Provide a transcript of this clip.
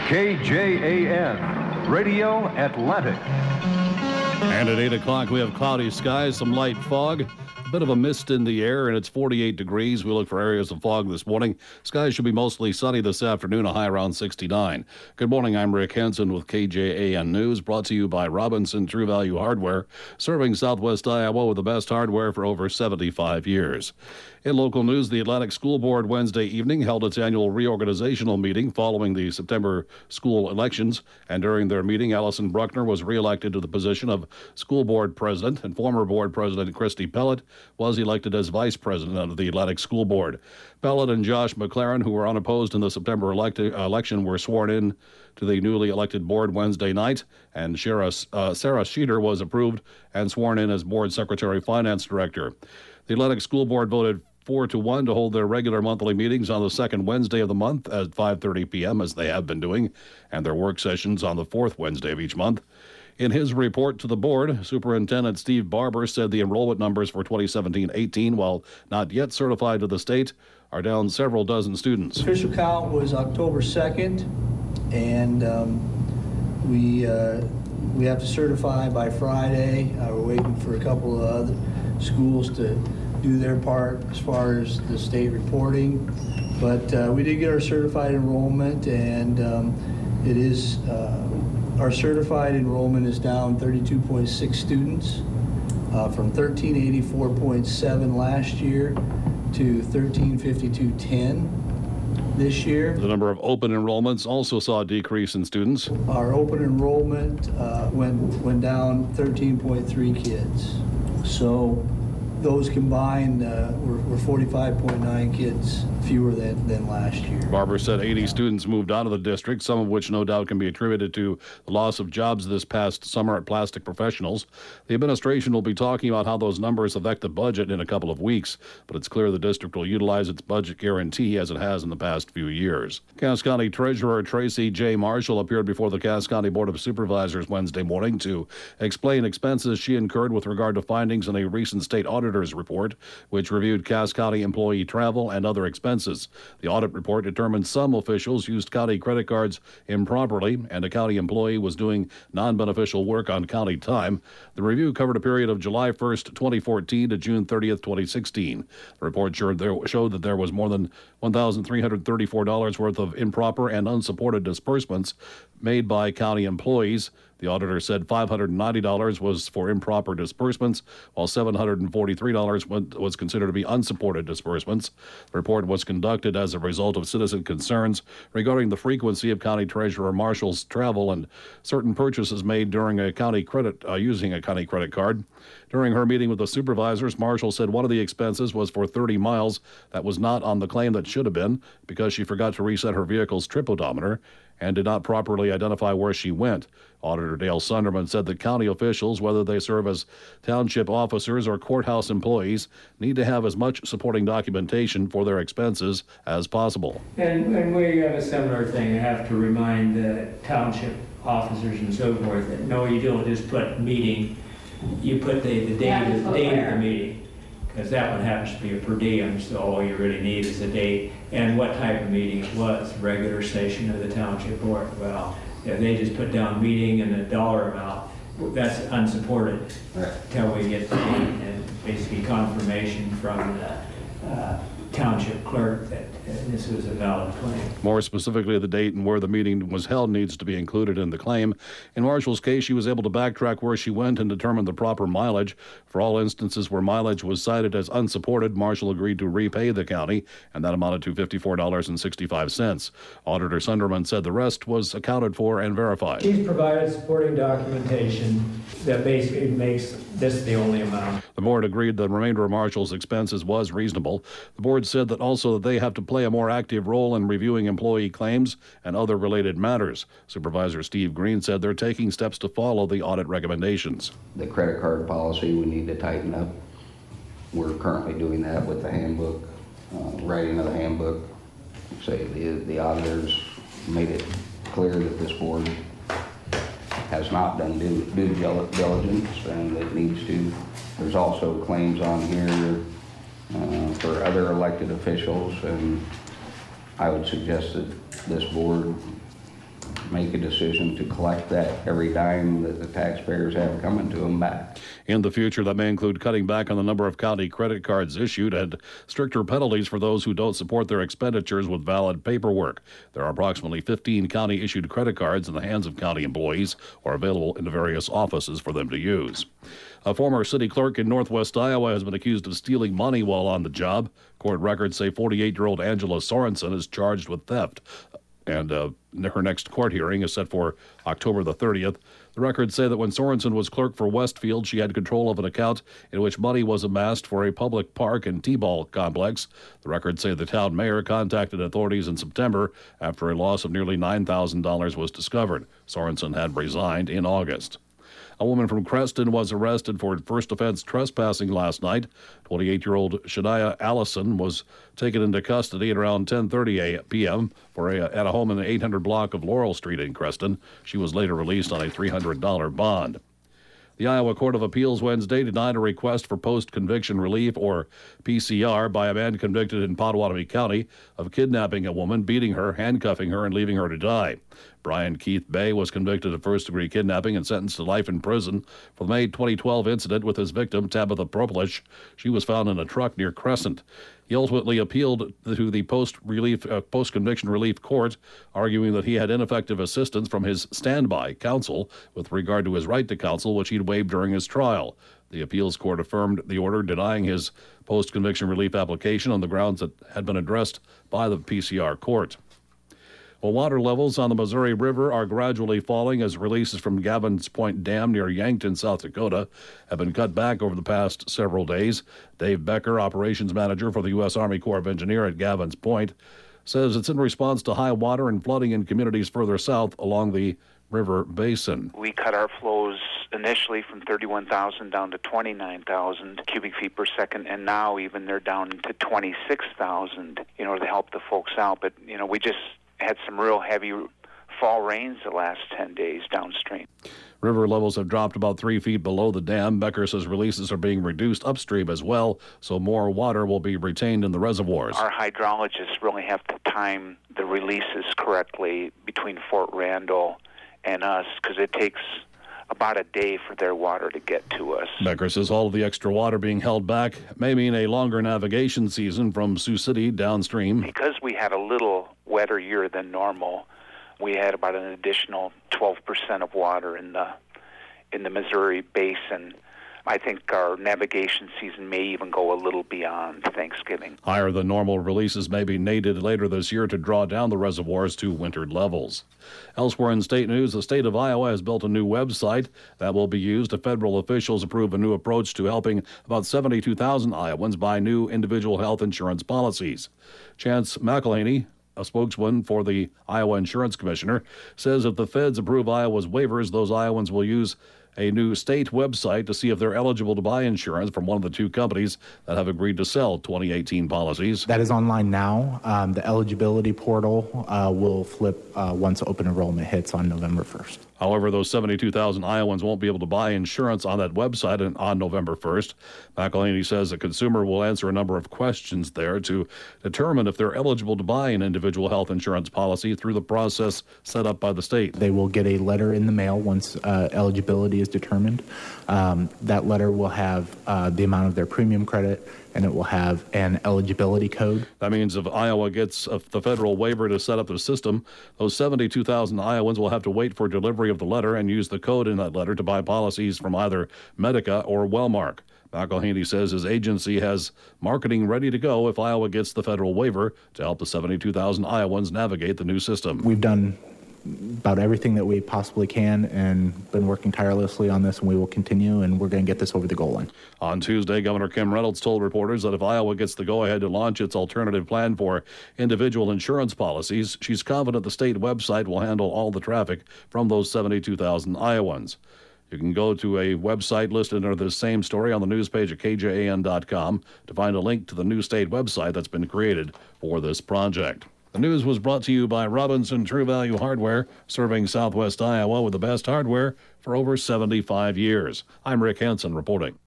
KJAN, Radio Atlantic. And at 8 o'clock, we have cloudy skies, some light fog, a bit of a mist in the air, and it's 48 degrees. We look for areas of fog this morning. Skies should be mostly sunny this afternoon, a high around 69. Good morning, I'm Rick Henson with KJAN News, brought to you by Robinson True Value Hardware, serving Southwest Iowa with the best hardware for over 75 years. In local news, the Atlantic School Board Wednesday evening held its annual reorganizational meeting following the September school elections, and during their meeting, Allison Bruckner was reelected to the position of school board president, and former board president Christy Pellet was elected as vice president of the Atlantic School Board. Pellet and Josh McLaren, who were unopposed in the September election, were sworn in to the newly elected board Wednesday night, and Sarah Sheeter was approved and sworn in as board secretary finance director. The Atlantic School Board voted 4-1 to hold their regular monthly meetings on the second Wednesday of the month at 5:30 p.m., as they have been doing, and their work sessions on the fourth Wednesday of each month. In his report to the board, Superintendent Steve Barber said the enrollment numbers for 2017-18, while not yet certified to the state, are down several dozen students. Official count was October 2nd, and we have to certify by Friday. We're waiting for a couple of other schools to do their part as far as the state reporting, but we did get our certified enrollment, and it is our certified enrollment is down 32.6 students from 1384.7 last year to 1352.10 this year. The number of open enrollments also saw a decrease in students. Our open enrollment went down 13.3 kids. So those combined were 45.9 kids fewer than last year. Barber said 80 students moved out of the district, some of which no doubt can be attributed to the loss of jobs this past summer at Plastic Professionals. The administration will be talking about how those numbers affect the budget in a couple of weeks, but it's clear the district will utilize its budget guarantee as it has in the past few years. Cass County Treasurer Tracy J. Marshall appeared before the Cass County Board of Supervisors Wednesday morning to explain expenses she incurred with regard to findings in a recent state auditor's report, which reviewed Cass County employee travel and other expenses. The audit report determined some officials used county credit cards improperly, and a county employee was doing non-beneficial work on county time. The review covered a period of July 1st, 2014 to June 30th, 2016. The report showed that there was more than $1,334 worth of improper and unsupported disbursements made by county employees. The auditor said $590 was for improper disbursements, while $743 was considered to be unsupported disbursements. The report was conducted as a result of citizen concerns regarding the frequency of County Treasurer Marshall's travel and certain purchases made during using a county credit card. During her meeting with the supervisors, Marshall said one of the expenses was for 30 miles that was not on the claim that should have been because she forgot to reset her vehicle's trip odometer and did not properly identify where she went. Auditor Dale Sunderman said that county officials, whether they serve as township officers or courthouse employees, need to have as much supporting documentation for their expenses as possible. And we have a similar thing. I have to remind the township officers and so forth that no, you don't just put meeting, you put the date of the meeting. Because that one happens to be a per diem, so all you really need is a date and what type of meeting it was, regular session of the township board. Well, if they just put down meeting and a dollar amount, that's unsupported until we get the date and basically confirmation from the township clerk that this was a valid claim. More specifically, the date and where the meeting was held needs to be included in the claim. In Marshall's case, she was able to backtrack where she went and determine the proper mileage. For all instances where mileage was cited as unsupported, Marshall agreed to repay the county, and that amounted to $54.65. Auditor Sunderman said the rest was accounted for and verified. She's provided supporting documentation that basically makes this the only amount. The board agreed the remainder of Marshall's expenses was reasonable. The board said that also that they have to play a more active role in reviewing employee claims and other related matters. Supervisor Steve Green said they're taking steps to follow the audit recommendations. The credit card policy we need to tighten up. We're currently doing that with the handbook, writing of the handbook. Say the auditors made it clear that this board has not done due diligence and it needs to. There's also claims on here for other elected officials, and I would suggest that this board make a decision to collect that every dime that the taxpayers have coming to them back. In the future, that may include cutting back on the number of county credit cards issued and stricter penalties for those who don't support their expenditures with valid paperwork. There are approximately 15 county-issued credit cards in the hands of county employees or available in the various offices for them to use. A former city clerk in northwest Iowa has been accused of stealing money while on the job. Court records say 48-year-old Angela Sorensen is charged with theft, and her next court hearing is set for October the 30th. The records say that when Sorensen was clerk for Westfield, she had control of an account in which money was amassed for a public park and T-ball complex. The records say the town mayor contacted authorities in September after a loss of nearly $9,000 was discovered. Sorensen had resigned in August. A woman from Creston was arrested for first offense trespassing last night. 28-year-old Shania Allison was taken into custody at around 10:30 p.m. At a home in the 800 block of Laurel Street in Creston. She was later released on a $300 bond. The Iowa Court of Appeals Wednesday denied a request for post-conviction relief, or PCR, by a man convicted in Pottawatomie County of kidnapping a woman, beating her, handcuffing her, and leaving her to die. Brian Keith Bay was convicted of first-degree kidnapping and sentenced to life in prison for the May 2012 incident with his victim, Tabitha Proplish. She was found in a truck near Crescent. He ultimately appealed to the post-conviction relief court, arguing that he had ineffective assistance from his standby counsel with regard to his right to counsel, which he'd waived during his trial. The appeals court affirmed the order denying his post-conviction relief application on the grounds that had been addressed by the PCR court. Well, water levels on the Missouri River are gradually falling as releases from Gavin's Point Dam near Yankton, South Dakota, have been cut back over the past several days. Dave Becker, operations manager for the U.S. Army Corps of Engineers at Gavin's Point, says it's in response to high water and flooding in communities further south along the river basin. We cut our flows initially from 31,000 down to 29,000 cubic feet per second, and now even they're down to 26,000, to help the folks out. But, we just had some real heavy fall rains the last 10 days downstream. River levels have dropped about 3 feet below the dam. Becker says releases are being reduced upstream as well, so more water will be retained in the reservoirs. Our hydrologists really have to time the releases correctly between Fort Randall and us, because it takes about a day for their water to get to us. Becker says all of the extra water being held back may mean a longer navigation season from Sioux City downstream. Because we had a little wetter year than normal, we had about an additional 12% of water in the Missouri Basin. I think our navigation season may even go a little beyond Thanksgiving. Higher than normal releases may be needed later this year to draw down the reservoirs to wintered levels. Elsewhere in state news, the state of Iowa has built a new website that will be used if federal officials approve a new approach to helping about 72,000 Iowans buy new individual health insurance policies. Chance McElhaney, a spokesman for the Iowa Insurance Commissioner, says if the feds approve Iowa's waivers, those Iowans will use a new state website to see if they're eligible to buy insurance from one of the two companies that have agreed to sell 2018 policies. That is online now. The eligibility portal will flip once open enrollment hits on November 1st. However, those 72,000 Iowans won't be able to buy insurance on that website on November 1st. McElhaney says a consumer will answer a number of questions there to determine if they're eligible to buy an individual health insurance policy through the process set up by the state. They will get a letter in the mail once eligibility is determined. That letter will have the amount of their premium credit, and it will have an eligibility code. That means if Iowa gets the federal waiver to set up the system, those 72,000 Iowans will have to wait for delivery of the letter and use the code in that letter to buy policies from either Medica or Wellmark. McElhaney says his agency has marketing ready to go if Iowa gets the federal waiver to help the 72,000 Iowans navigate the new system. We've done about everything that we possibly can and been working tirelessly on this, and we will continue, and we're going to get this over the goal line. On Tuesday, Governor Kim Reynolds told reporters that if Iowa gets the go-ahead to launch its alternative plan for individual insurance policies, she's confident the state website will handle all the traffic from those 72,000 Iowans. You can go to a website listed under the same story on the news page at kjan.com to find a link to the new state website that's been created for this project. The news was brought to you by Robinson True Value Hardware, serving Southwest Iowa with the best hardware for over 75 years. I'm Rick Hansen reporting.